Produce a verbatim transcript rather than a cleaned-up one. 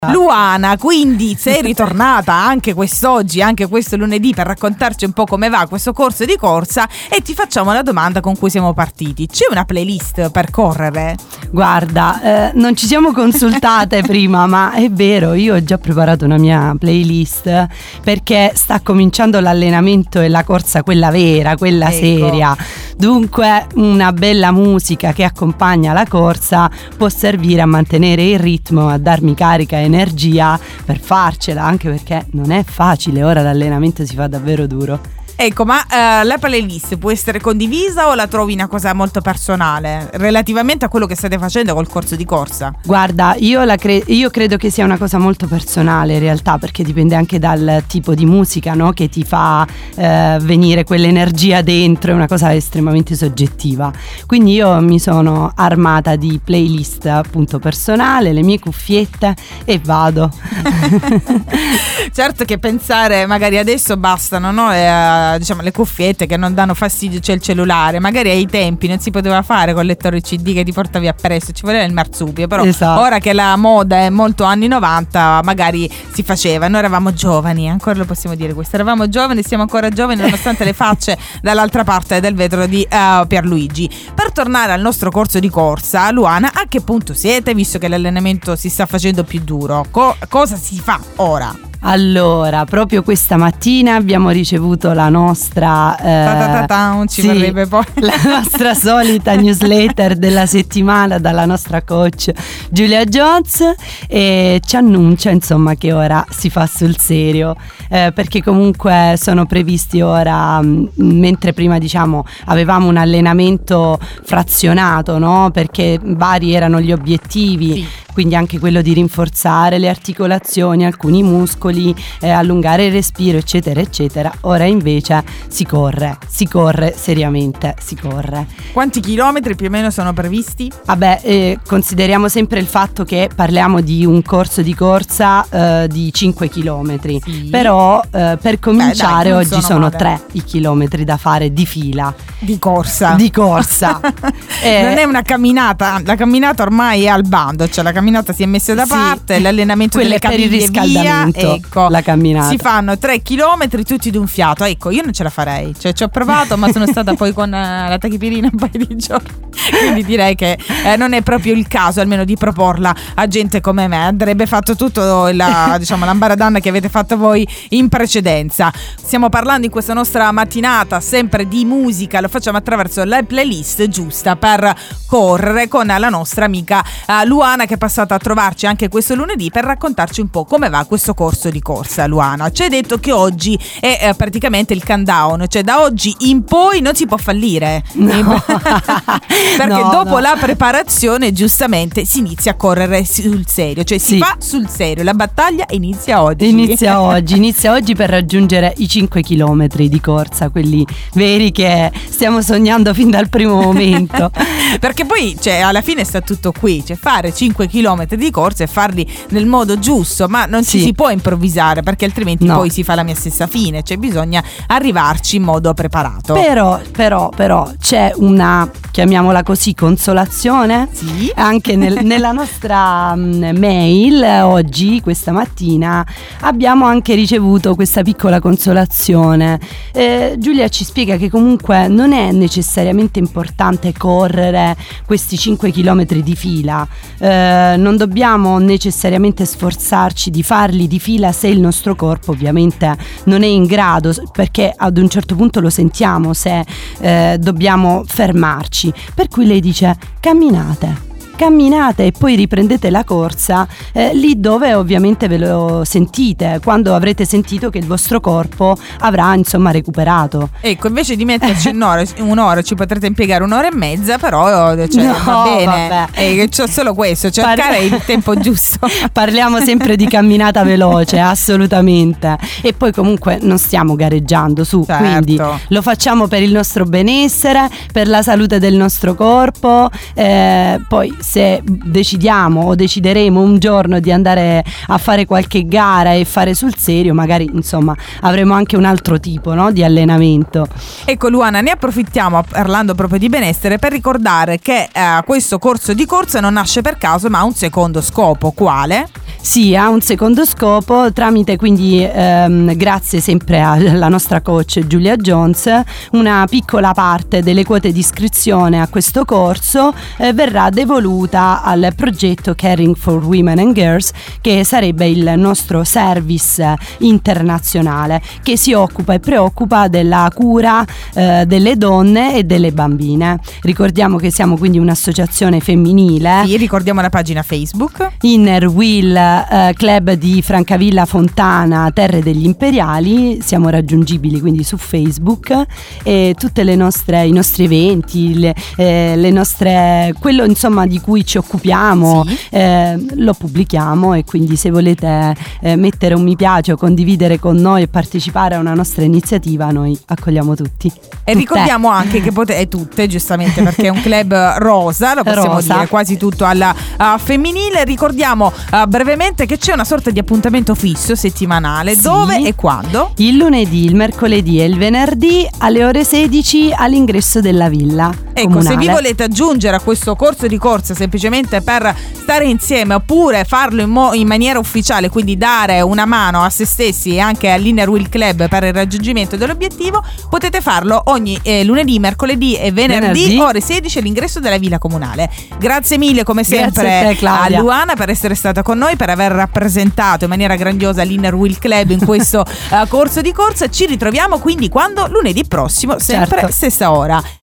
Luana, quindi sei ritornata anche quest'oggi, anche questo lunedì, per raccontarci un po' come va questo corso di corsa, e ti facciamo la domanda con cui siamo partiti. C'è una playlist per correre? Guarda, eh, non ci siamo consultate prima, ma è vero, io ho già preparato una mia playlist perché sta cominciando l'allenamento e la corsa, quella vera, quella Ecco. seria. Dunque una bella musica che accompagna la corsa può servire a mantenere il ritmo, a darmi carica e energia per farcela, anche perché non è facile, ora l'allenamento si fa davvero duro. Ecco, ma uh, la playlist può essere condivisa o la trovi una cosa molto personale relativamente a quello che state facendo col corso di corsa? Guarda, io, la cre- io credo che sia una cosa molto personale in realtà, perché dipende anche dal tipo di musica, no? Che ti fa eh, venire quell'energia dentro, è una cosa estremamente soggettiva. Quindi io mi sono armata di playlist appunto personale, le mie cuffiette e vado. Certo che pensare magari adesso bastano, no? E, uh, diciamo le cuffiette che non danno fastidio, c'è il cellulare, magari ai tempi non si poteva fare con il lettore C D che ti portavi appresso, ci voleva il marsupio, però esatto. Ora che la moda è molto anni novanta magari si faceva, noi eravamo giovani, ancora lo possiamo dire questo, eravamo giovani, siamo ancora giovani nonostante le facce dall'altra parte del vetro di uh, Pierluigi. Per tornare al nostro corso di corsa, Luana, a che punto siete visto che l'allenamento si sta facendo più duro? Co- cosa si fa ora? Allora, proprio questa mattina abbiamo ricevuto la nostra eh, Ta-ta-ta-ta, ci sì, vorrebbe poi la nostra solita newsletter della settimana dalla nostra coach Giulia Jones, e ci annuncia insomma che ora si fa sul serio, eh, perché comunque sono previsti ora, mh, mentre prima diciamo avevamo un allenamento frazionato, no? Perché vari erano gli obiettivi, sì. Quindi anche quello di rinforzare le articolazioni, alcuni muscoli, eh, allungare il respiro, eccetera eccetera. Ora invece si corre, si corre seriamente, si corre. Quanti chilometri più o meno sono previsti? Vabbè, eh, consideriamo sempre il fatto che parliamo di un corso di corsa eh, di cinque chilometri, Sì. Però eh, per cominciare Beh, dai, non oggi sono sono male. tre i chilometri da fare di fila. Di corsa. Di corsa. eh, Non è una camminata, la camminata ormai è al bando, cioè la camminata si è messa da Sì. parte, l'allenamento Quella delle è per il caviglie via, riscaldamento, ecco, la camminata. si fanno tre chilometri tutti d'un fiato. Ecco, io non ce la farei, cioè ci ho provato ma sono stata poi con uh, la tachipirina un paio di giorni, quindi direi che eh, non è proprio il caso almeno di proporla a gente come me. Andrebbe fatto tutto la, diciamo l'ambaradanna che avete fatto voi in precedenza. Stiamo parlando in questa nostra mattinata sempre di musica, lo facciamo attraverso la playlist giusta per correre con la nostra amica uh, Luana, che è passata a trovarci anche questo lunedì per raccontarci un po' come va questo corso di corsa. Luana, ci hai detto che oggi è eh, praticamente il countdown, cioè da oggi in poi non si può fallire. No. Perché No, dopo no. la preparazione giustamente si inizia a correre sul serio, cioè si Sì. fa sul serio, la battaglia inizia oggi. Inizia oggi, inizia oggi per raggiungere i cinque chilometri di corsa, quelli veri che stiamo sognando fin dal primo momento. Perché poi cioè, alla fine sta tutto qui, cioè fare cinque chilometri di corsa e farli nel modo giusto, ma non ci Sì. si può improvvisare perché altrimenti No. poi si fa la mia stessa fine, cioè bisogna arrivarci in modo preparato. Però, però, però c'è una, chiamiamola così, consolazione. Sì. Anche nel- nella nostra mh, mail oggi, questa mattina, abbiamo anche ricevuto questa piccola consolazione. Eh, Giulia ci spiega che comunque non è necessariamente importante correre questi cinque chilometri di fila, eh, non dobbiamo necessariamente sforzarci di farli di fila se il nostro corpo ovviamente non è in grado, perché ad un certo punto lo sentiamo se eh, dobbiamo fermarci, per cui lei dice camminate camminate e poi riprendete la corsa eh, lì dove ovviamente ve lo sentite, quando avrete sentito che il vostro corpo avrà insomma recuperato. Ecco, invece di metterci un'ora, un'ora ci potrete impiegare un'ora e mezza, però cioè, No, va bene, vabbè. eh, c'ho solo questo, cercare Parli- il tempo giusto. Parliamo sempre di camminata veloce, assolutamente. E poi comunque non stiamo gareggiando su, Certo. quindi lo facciamo per il nostro benessere, per la salute del nostro corpo, eh, poi se decidiamo o decideremo un giorno di andare a fare qualche gara e fare sul serio, magari insomma avremo anche un altro tipo, no, di allenamento. Ecco Luana, ne approfittiamo parlando proprio di benessere per ricordare che eh, questo corso di corsa non nasce per caso ma ha un secondo scopo. Quale? Sì, ha un secondo scopo tramite quindi ehm, grazie sempre alla nostra coach Giulia Jones, una piccola parte delle quote di iscrizione a questo corso eh, verrà devoluta al progetto Caring for Women and Girls, che sarebbe il nostro service internazionale che si occupa e preoccupa della cura eh, delle donne e delle bambine. Ricordiamo che siamo quindi un'associazione femminile. Sì, ricordiamo la pagina Facebook Inner Wheel eh, Club di Francavilla Fontana, Terre degli Imperiali. Siamo raggiungibili quindi su Facebook, e tutte le nostre i nostri eventi, le, eh, le nostre quello insomma di cui ci occupiamo, sì. eh, lo pubblichiamo, e quindi se volete eh, mettere un mi piace o condividere con noi e partecipare a una nostra iniziativa, noi accogliamo tutti. E Tutte. ricordiamo anche che potete, tutte giustamente, perché è un club rosa, lo possiamo Rosa. dire quasi tutto alla uh, femminile. Ricordiamo uh, brevemente che c'è una sorta di appuntamento fisso settimanale, Sì. dove e quando? Il lunedì, il mercoledì e il venerdì alle ore sedici all'ingresso della villa Ecco, comunale. se vi volete aggiungere a questo corso di corsa semplicemente per stare insieme, oppure farlo in, mo- in maniera ufficiale, quindi dare una mano a se stessi e anche all'Inner Wheel Club per il raggiungimento dell'obiettivo, potete farlo ogni eh, lunedì, mercoledì e venerdì, Venerdì. ore sedici all'ingresso della villa comunale. Grazie mille come Grazie sempre a te, Claudia. a Luana per essere stata con noi, per aver rappresentato in maniera grandiosa l'Inner Wheel Club in questo uh, corso di corsa. Ci ritroviamo quindi quando? Lunedì prossimo, sempre Certo. stessa ora.